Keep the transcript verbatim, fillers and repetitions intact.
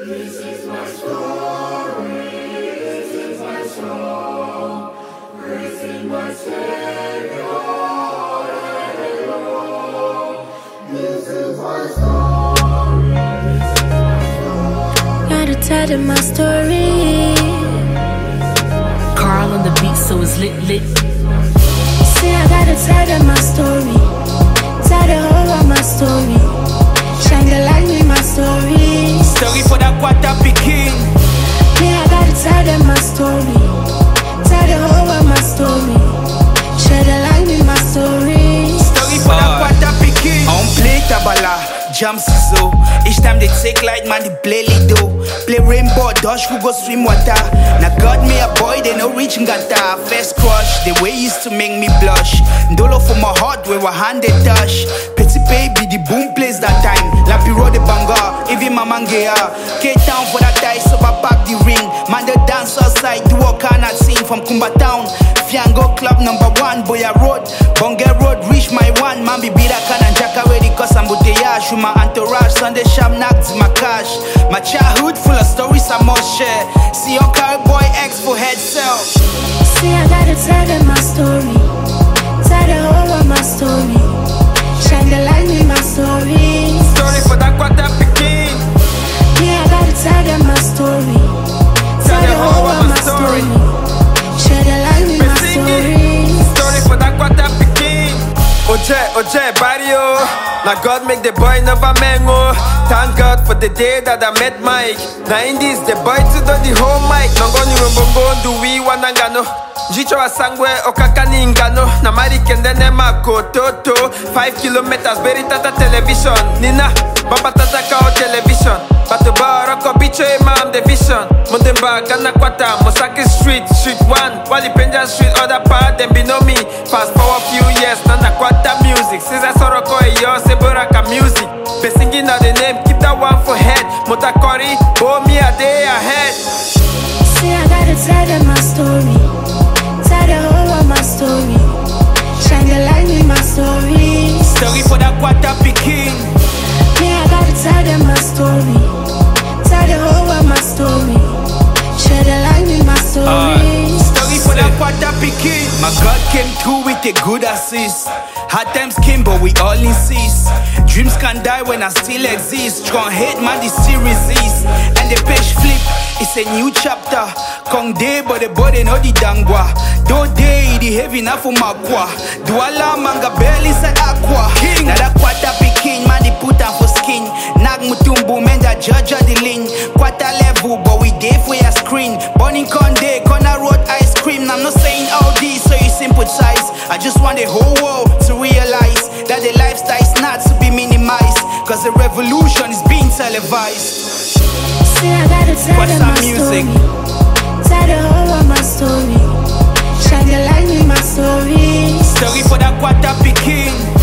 This is my story, this is my song, praising my Savior and Lord. This is my story, this is my song. Gotta tell them my story. Carl on the beat, so it's lit, lit. See, I gotta tell them my story. Tell the whole of my story. Shine the light in my story. Story for that quarter picking. Me, I gotta tell them my story. Tell the whole of my story. Share the light in my story. Story for that quarter picking. On play tabala, jam sizzle. Each time they take light, man, they play lido. Play rainbow, dodge, who go swim water. Now God me a boy, they no reach ngata. First crush, the way used to make me blush. Ndolo for my heart, we were handed touch. Petty baby, the boom plays that time. Lapi road the banga, even my mangea. K-Town for that die, so I back the ring. Man, the dance outside, do what cannot sing. From Kumba Town, Fiango Club number one, Boya Road. Bonge Road, reach my one. Man, be that can and jack away the cause I'm bouteillage. With my entourage, Sunday sham knocked my cash. My childhood full of stories I must share. See your car boy X for head sell. See, I gotta tell them my story. Tell the whole of my story. Shine the light in my story. Story for that quarter picking. Yeah, I gotta tell them my story. Tell the whole of my story. Share the light in my story. Story for that quarter picking. Oje, oje, barrio. Now God make the boy never mango. Thank God for the day that I met Mike. Now in this, the boy to do the whole mic. Nongoni mbongo do we wanangano. Jicho asangwe okakani ngano. Na mari kendene mako toto. Five kilometers beri tata television. Nina, baba tata kao television. Bato barako bicho imam the vision. Mundemba gana kwata Mosaki Street, Street one. Wali Penja Street, other part them be know me. Fast forward few years, nana kwata music. Since I saw Roko yo se boraka music. Be singing out the name, keep that one for head. Motakori, oh me a day ahead. See, I gotta tell them my story. Tell the whole of my story. Shine the light in my story. Story for that quarter picking. Me, I gotta tell them my story. Tell the whole of my story. Share the light in my story. Story for that quarter picking. My God came through with a good assist. Hard times came, but we all insist. Dreams can die when I still exist. Strong hate, man, the series is. And the page flip, it's a new chapter. Kong day, but the body no the dangwa. Do day, the heavy na for makwa. Duala manga belly say aqua. King, now that quarter picking, man, the put on for skin. Nag mutumbu, man, that judge of the link. Quarter level, but we day for your screen. Burning con day, corner road ice cream. I'm not saying all this, so you sympathize. I just want the whole world to realize that the lifestyle is not to be minimized. Cause the revolution is being televised. See, I gotta tell What's them that my music? story. Tell the whole of my story. Shine the light in my story. Story for that quarter picking.